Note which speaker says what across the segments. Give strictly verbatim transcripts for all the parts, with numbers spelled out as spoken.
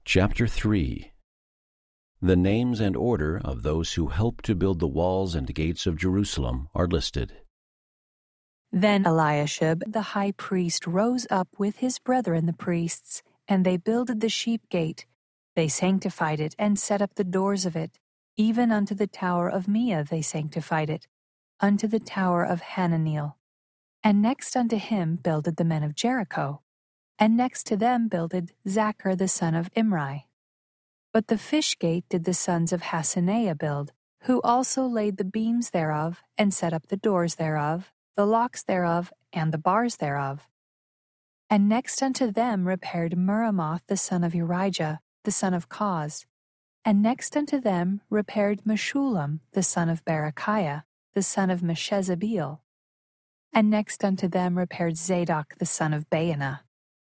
Speaker 1: Chapter three. The names and order of those who helped to build the walls and gates of Jerusalem are listed.
Speaker 2: Then Eliashib the high priest rose up with his brethren the priests, and they builded the sheep gate. They sanctified it, and set up the doors of it. Even unto the tower of Meah they sanctified it, unto the tower of Hananeel. And next unto him builded the men of Jericho. And next to them builded Zachar the son of Imri. But the fish gate did the sons of Hasaneah build, who also laid the beams thereof, and set up the doors thereof, the locks thereof, and the bars thereof. And next unto them repaired Meramoth the son of Urijah, the son of Koz. And next unto them repaired Meshullam the son of Berechiah, the son of Meshezabeel. And next unto them repaired Zadok the son of Baanah.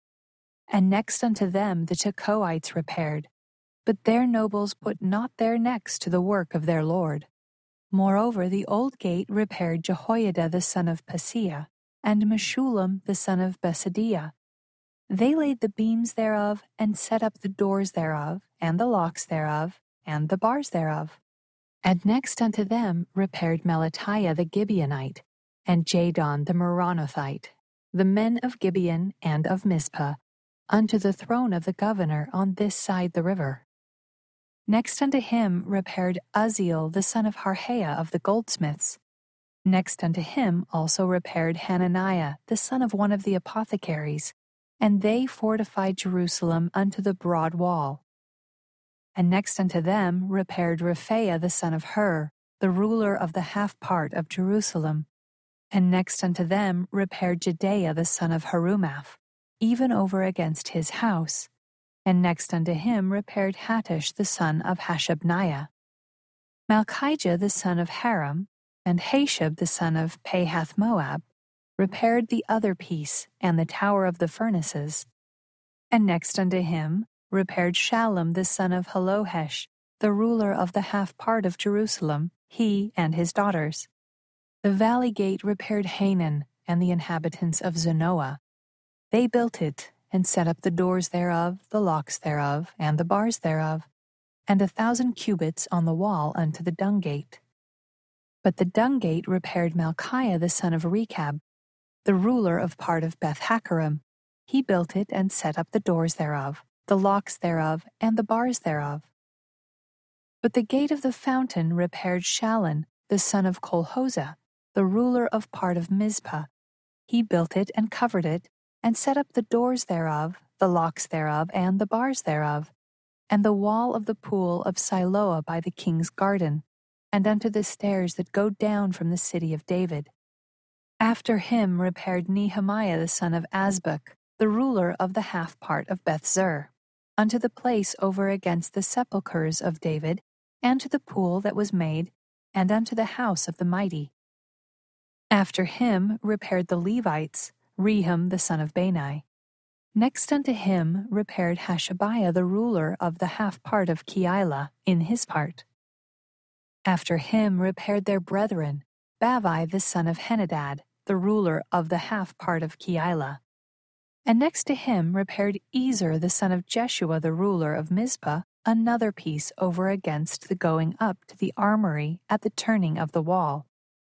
Speaker 2: And next unto them the Tekoites repaired, but their nobles put not their necks to the work of their lord. Moreover, the old gate repaired Jehoiada the son of Paseah, and Meshullam the son of Besadiah. They laid the beams thereof, and set up the doors thereof, and the locks thereof, and the bars thereof. And next unto them repaired Melatiah the Gibeonite, and Jadon the Meronothite, the men of Gibeon and of Mizpah, unto the throne of the governor on this side the river. Next unto him repaired Uzziel the son of Harhaiah of the goldsmiths. Next unto him also repaired Hananiah the son of one of the apothecaries, and they fortified Jerusalem unto the broad wall. And next unto them repaired Rephaiah the son of Hur, the ruler of the half part of Jerusalem. And next unto them repaired Jedaiah the son of Harumaph, even over against his house. And next unto him repaired Hattush the son of Hashabniah. Malchijah the son of Haram, and Hashab the son of Pahath-Moab, repaired the other piece, and the tower of the furnaces. And next unto him repaired Shallum the son of Halohesh, the ruler of the half part of Jerusalem, he and his daughters. The valley gate repaired Hanan, and the inhabitants of Zanoah. They built it, and set up the doors thereof, the locks thereof, and the bars thereof, and a thousand cubits on the wall unto the dung gate. But the dung gate repaired Malchiah the son of Rechab, the ruler of part of Beth-Hakerem. He built it, and set up the doors thereof, the locks thereof, and the bars thereof. But the gate of the fountain repaired Shallun, the son of Colhozeh, the ruler of part of Mizpah. He built it, and covered it, and set up the doors thereof, the locks thereof, and the bars thereof, and the wall of the pool of Siloah by the king's garden, and unto the stairs that go down from the city of David. After him repaired Nehemiah the son of Azbuk, the ruler of the half part of Beth-zur, unto the place over against the sepulchres of David, and to the pool that was made, and unto the house of the mighty. After him repaired the Levites, Rehum the son of Bani. Next unto him repaired Hashabiah the ruler of the half part of Keilah in his part. After him repaired their brethren, Bavai the son of Henadad, the ruler of the half part of Keilah. And next to him repaired Ezer the son of Jeshua the ruler of Mizpah, another piece over against the going up to the armory at the turning of the wall.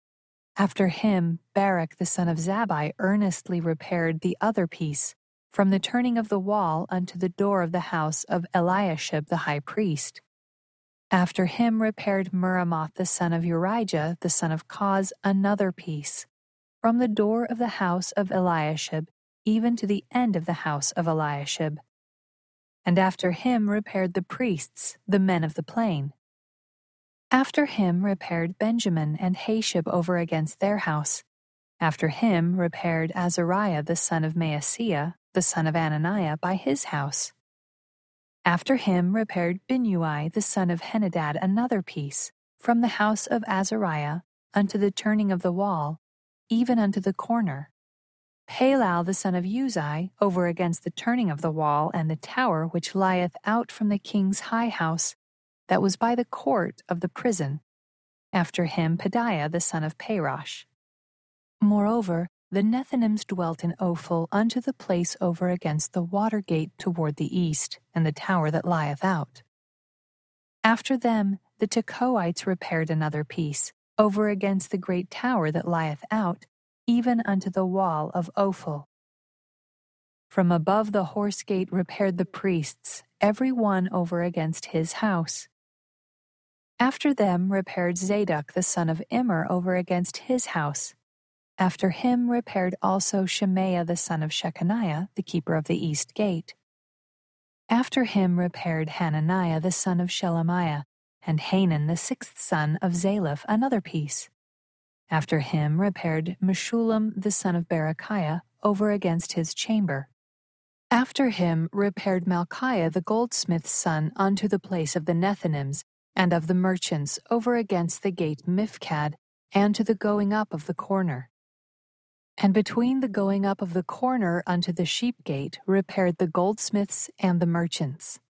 Speaker 2: After him Barak the son of Zabbai earnestly repaired the other piece, from the turning of the wall unto the door of the house of Eliashib the high priest. After him repaired Meramoth the son of Urijah the son of Koz another piece, from the door of the house of Eliashib even to the end of the house of Eliashib. And after him repaired the priests, the men of the plain. After him repaired Benjamin and Hashab over against their house. After him repaired Azariah the son of Maaseiah, the son of Ananiah, by his house. After him repaired Binnui the son of Henadad another piece, from the house of Azariah unto the turning of the wall, even unto the corner. Palal the son of Uzai over against the turning of the wall and the tower which lieth out from the king's high house, that was by the court of the prison. After him Pedaiah the son of Parosh. Moreover, the Nethinims dwelt in Ophel unto the place over against the water gate toward the east, and the tower that lieth out. After them the Tekoites repaired another piece, over against the great tower that lieth out, even unto the wall of Ophel. From above the horse gate repaired the priests, every one over against his house. After them repaired Zadok the son of Immer over against his house. After him repaired also Shemaiah the son of Shechaniah, the keeper of the east gate. After him repaired Hananiah the son of Shelemiah, and Hanan the sixth son of Zalaph another piece. After him repaired Meshullam the son of Berechiah over against his chamber. After him repaired Malchiah the goldsmith's son unto the place of the Nethinims, and of the merchants over against the gate Mifkad, and to the going up of the corner. And between the going up of the corner unto the sheep gate repaired the goldsmiths and the merchants.